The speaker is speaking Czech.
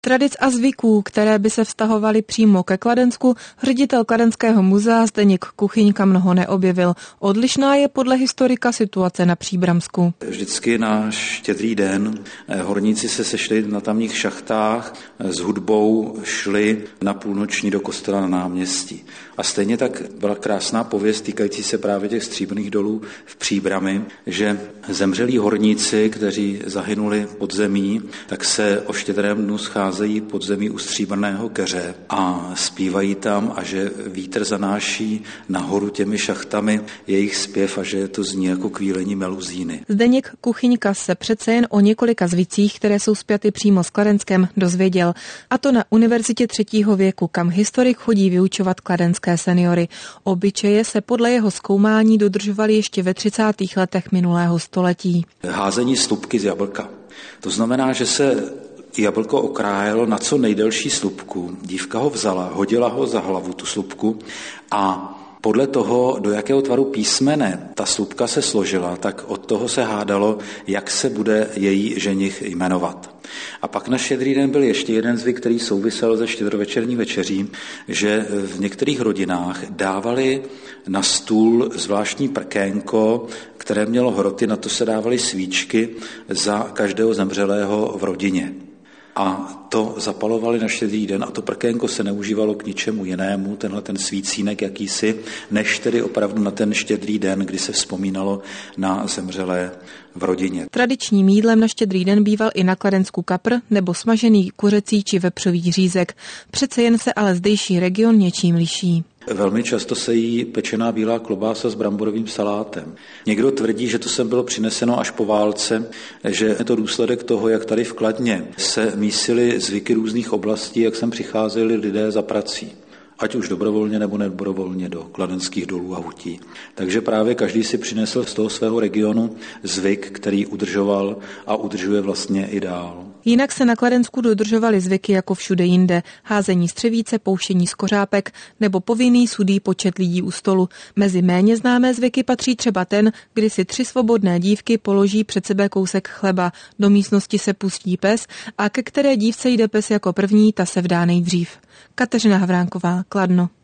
Tradic a zvyků, které by se vztahovaly přímo ke Kladensku, ředitel Kladenského muzea Zdeněk Kuchyňka mnoho neobjevil. Odlišná je podle historika situace na Příbramsku. Vždycky na Štědrý den horníci se sešli na tamních šachtách, s hudbou šli na půlnoční do kostela na náměstí. A stejně tak byla krásná pověst týkající se právě těch stříbrných dolů v Příbrami, že zemřelí horníci, kteří zahynuli pod zemí, tak se o Štědrém dnu scházejí pod zemí u stříbrného keře a zpívají tam a že vítr zanáší nahoru těmi šachtami jejich zpěv a že to zní jako kvílení meluzíny. Zdeněk Kuchyňka se přece jen o několika zvicích, které jsou spjaty přímo s Kladenskem, dozvěděl. A to na Univerzitě 3. věku, kam historik chodí vyučovat kladenské seniory. Obyčeje se podle jeho zkoumání dodržovaly ještě ve 30. letech minulého století. Házení slupky z jablka. To znamená, že se jablko okrájelo na co nejdelší slupku. Dívka ho vzala, hodila ho za hlavu, tu slupku, a podle toho, do jakého tvaru písmene ta slupka se složila, tak od toho se hádalo, jak se bude její ženich jmenovat. A pak na Štědrý den byl ještě jeden zvyk, který souvisel se štědrovečerní večeří, že v některých rodinách dávali na stůl zvláštní prkénko, které mělo hroty, na to se dávaly svíčky za každého zemřelého v rodině. A to zapalovali na Štědrý den a to prkénko se neužívalo k ničemu jinému, ten svícínek jakýsi, než tedy opravdu na ten Štědrý den, kdy se vzpomínalo na zemřelé v rodině. Tradičním jídlem na Štědrý den býval i na Kladensku kapr nebo smažený kuřecí či vepřový řízek. Přece jen se ale zdejší region něčím liší. Velmi často se jí pečená bílá klobása s bramborovým salátem. Někdo tvrdí, že to sem bylo přineseno až po válce, že je to důsledek toho, jak tady v Kladně se mísily zvyky různých oblastí, jak sem přicházeli lidé za prací. Ať už dobrovolně nebo nedobrovolně do kladenských dolů a hutí. Takže právě každý si přinesl z toho svého regionu zvyk, který udržoval a udržuje vlastně i dál. Jinak se na Kladensku dodržovaly zvyky jako všude jinde. Házení střevíce, pouštění z kořápek nebo povinný sudý počet lidí u stolu. Mezi méně známé zvyky patří třeba ten, kdy si 3 svobodné dívky položí před sebe kousek chleba, do místnosti se pustí pes a ke které dívce jde pes jako první, ta se vdá nejdřív. Kateřina Havránková, Kladno.